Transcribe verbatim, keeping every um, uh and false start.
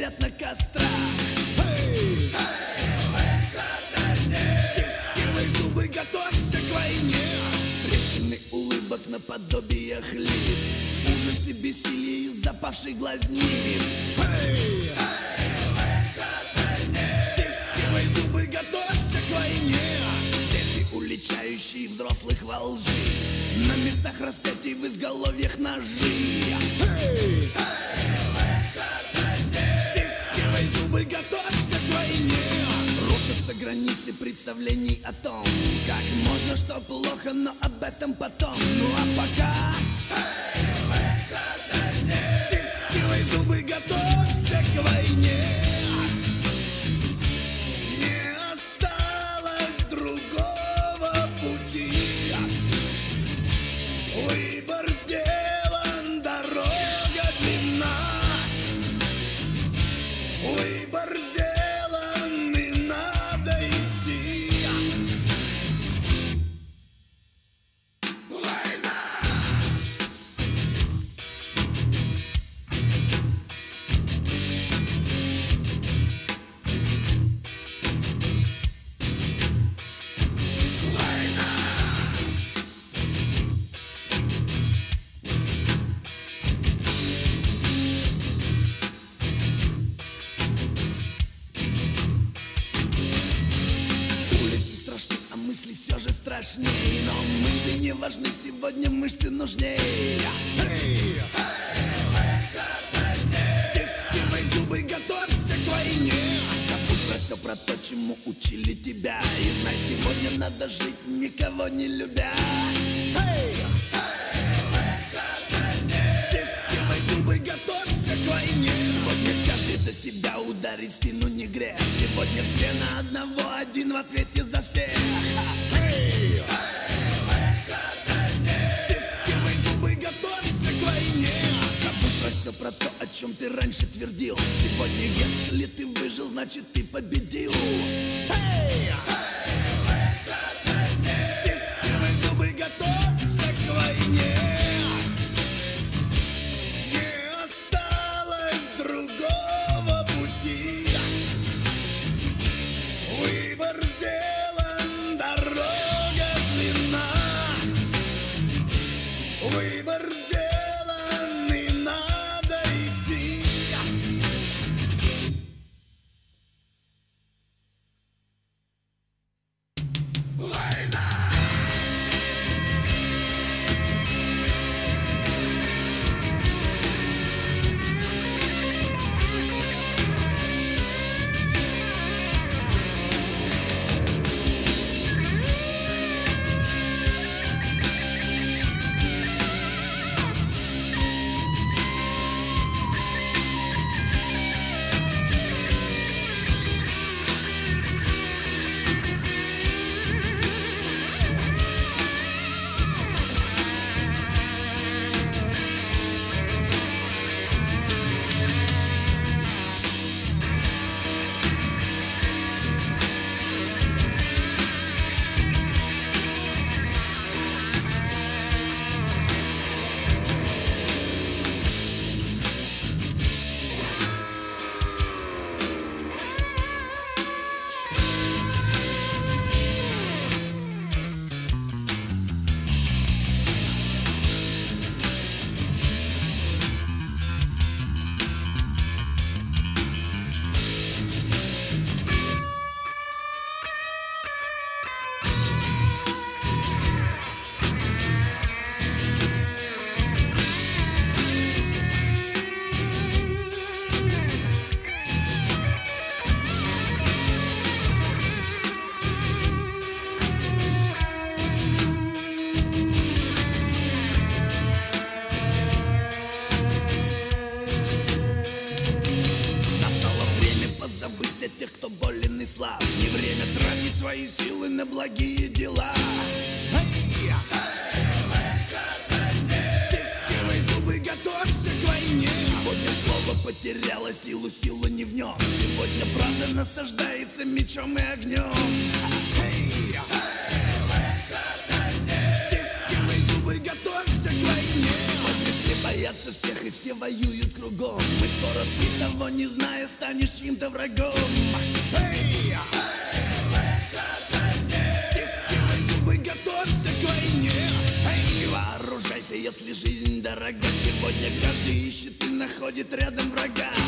горят на кострах. Эй! Стискивай зубы, готовься к войне. Трещины улыбок наподобие лиц, ужас и бессилие из запавших глазниц. Эй! Стискивай зубы, готовься к войне. Дети, уличающие взрослых во лжи, на местах распятий в изголовьях ножи. Эй! Стискивай зубы, готовься к войне. Рушатся границы представлений о том, как можно, что плохо, но об этом потом. Ну а пока стискивай зубы, готовься к войне. Не осталось другого пути. Выбор сделан, дорога длинна. Выбор сделан, и надо идти. Война! Улицы страшны, а мысли все же страшнее. Но мысли не важны, сегодня мышцы нужнее. Эй! Стискивай зубы, готовься к войне. Забудь про все, про то, чему учили тебя. И знай, сегодня надо жить, никого не любя. Эй! Стискивай зубы, готовься к войне. Сегодня каждый за себя ударит, спину не грех. Сегодня все на одного, один в ответе за всех. Эй! Стискивай зубы, готовься к войне. Забудь про все, про то, о чем ты раньше твердил. Сегодня, если ты выжил, значит ты победил. Эй! Стискивай зубы, готовься к войне. Не осталось другого пути. Выбор сделан, дорога длинна. Выбор сделан, и надо идти. свои силы на благие дела. Стискивай зубы, готовься к войне. Сегодня слово потеряло силу, сила не в нем. Сегодня правда насаждается мечом и огнем. Стискивай зубы, готовься к войне. Сегодня все боятся боятся всех и все воюют кругом. И скоро ты, того не зная, станешь чьим-то врагом. Эй! Стискивай зубы, готовься к войне. Эй! Вооружайся, если жизнь дорога. Сегодня каждый ищет и находит рядом врага.